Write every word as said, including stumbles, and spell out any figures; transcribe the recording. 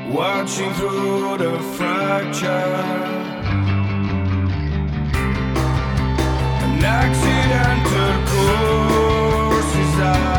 watching through the fracture. An accidental course is out.